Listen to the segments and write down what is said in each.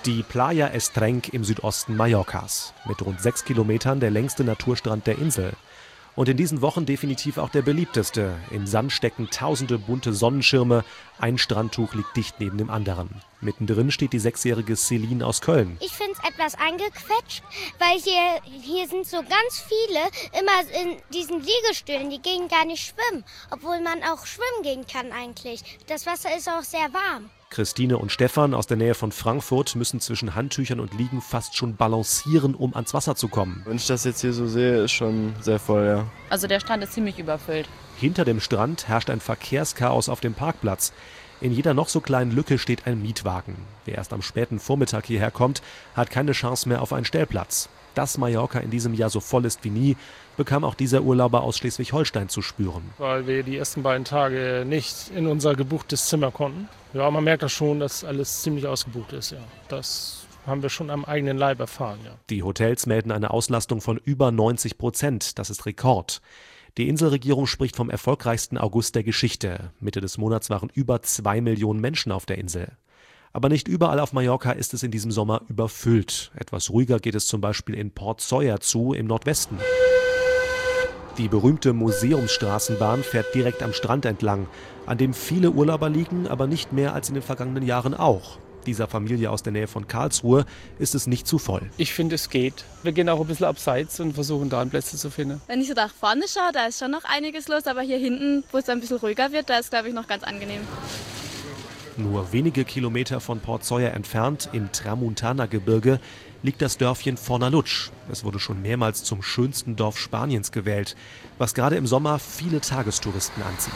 Die Playa Estrenc im Südosten Mallorcas. Mit rund 6 Kilometern der längste Naturstrand der Insel. Und in diesen Wochen definitiv auch der beliebteste. Im Sand stecken tausende bunte Sonnenschirme. Ein Strandtuch liegt dicht neben dem anderen. Mittendrin steht die 6-jährige Celine aus Köln. Ich finde es etwas eingequetscht, weil hier sind so ganz viele immer in diesen Liegestühlen. Die gehen gar nicht schwimmen, obwohl man auch schwimmen gehen kann eigentlich. Das Wasser ist auch sehr warm. Christine und Stefan aus der Nähe von Frankfurt müssen zwischen Handtüchern und Liegen fast schon balancieren, um ans Wasser zu kommen. Wenn ich das jetzt hier so sehe, ist schon sehr voll, ja. Also der Strand ist ziemlich überfüllt. Hinter dem Strand herrscht ein Verkehrschaos auf dem Parkplatz. In jeder noch so kleinen Lücke steht ein Mietwagen. Wer erst am späten Vormittag hierher kommt, hat keine Chance mehr auf einen Stellplatz. Dass Mallorca in diesem Jahr so voll ist wie nie, bekam auch dieser Urlauber aus Schleswig-Holstein zu spüren. Weil wir die ersten beiden Tage nicht in unser gebuchtes Zimmer konnten. Ja, man merkt das schon, dass alles ziemlich ausgebucht ist. Ja. Das haben wir schon am eigenen Leib erfahren. Ja. Die Hotels melden eine Auslastung von über 90%. Das ist Rekord. Die Inselregierung spricht vom erfolgreichsten August der Geschichte. Mitte des Monats waren über 2 Millionen Menschen auf der Insel. Aber nicht überall auf Mallorca ist es in diesem Sommer überfüllt. Etwas ruhiger geht es zum Beispiel in Port Sawyer zu, im Nordwesten. Die berühmte Museumsstraßenbahn fährt direkt am Strand entlang, an dem viele Urlauber liegen, aber nicht mehr als in den vergangenen Jahren auch. Dieser Familie aus der Nähe von Karlsruhe ist es nicht zu voll. Ich finde, es geht. Wir gehen auch ein bisschen abseits und versuchen da Plätze zu finden. Wenn ich so nach vorne schaue, da ist schon noch einiges los, aber hier hinten, wo es ein bisschen ruhiger wird, da ist, glaube ich, noch ganz angenehm. Nur wenige Kilometer von Port Sawyer entfernt, im Tramuntana-Gebirge, liegt das Dörfchen Fornalutsch. Es wurde schon mehrmals zum schönsten Dorf Spaniens gewählt, was gerade im Sommer viele Tagestouristen anzieht.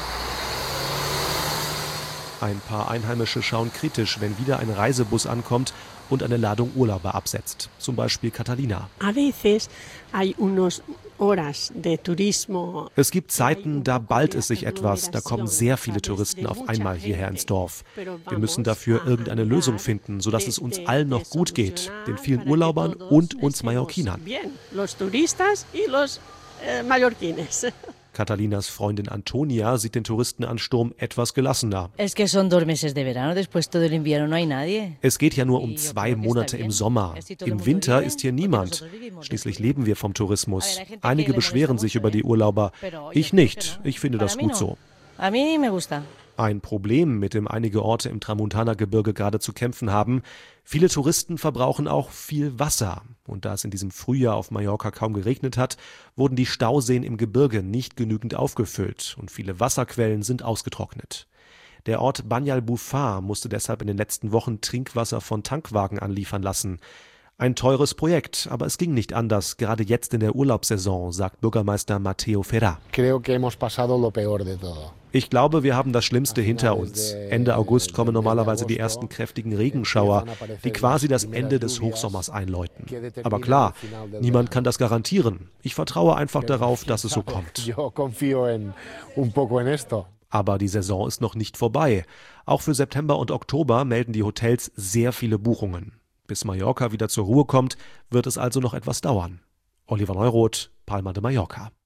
Ein paar Einheimische schauen kritisch, wenn wieder ein Reisebus ankommt und eine Ladung Urlauber absetzt. Zum Beispiel Catalina. Es gibt Zeiten, da ballt es sich etwas. Da kommen sehr viele Touristen auf einmal hierher ins Dorf. Wir müssen dafür irgendeeine Lösung finden, sodass es uns allen noch gut geht. Den vielen Urlaubern und uns Mallorquinern. Catalinas Freundin Antonia sieht den Touristenansturm etwas gelassener. Es geht ja nur um 2 Monate im Sommer. Im Winter ist hier niemand. Schließlich leben wir vom Tourismus. Einige beschweren sich über die Urlauber. Ich nicht. Ich finde das gut so. Ein Problem, mit dem einige Orte im Tramuntana-Gebirge gerade zu kämpfen haben. Viele Touristen verbrauchen auch viel Wasser. Und da es in diesem Frühjahr auf Mallorca kaum geregnet hat, wurden die Stauseen im Gebirge nicht genügend aufgefüllt und viele Wasserquellen sind ausgetrocknet. Der Ort Banyalbufar musste deshalb in den letzten Wochen Trinkwasser von Tankwagen anliefern lassen. Ein teures Projekt, aber es ging nicht anders, gerade jetzt in der Urlaubssaison, sagt Bürgermeister Mateo Ferrà. Ich glaube, wir haben das Schlimmste hinter uns. Ende August kommen normalerweise die ersten kräftigen Regenschauer, die quasi das Ende des Hochsommers einläuten. Aber klar, niemand kann das garantieren. Ich vertraue einfach darauf, dass es so kommt. Aber die Saison ist noch nicht vorbei. Auch für September und Oktober melden die Hotels sehr viele Buchungen. Bis Mallorca wieder zur Ruhe kommt, wird es also noch etwas dauern. Oliver Neuroth, Palma de Mallorca.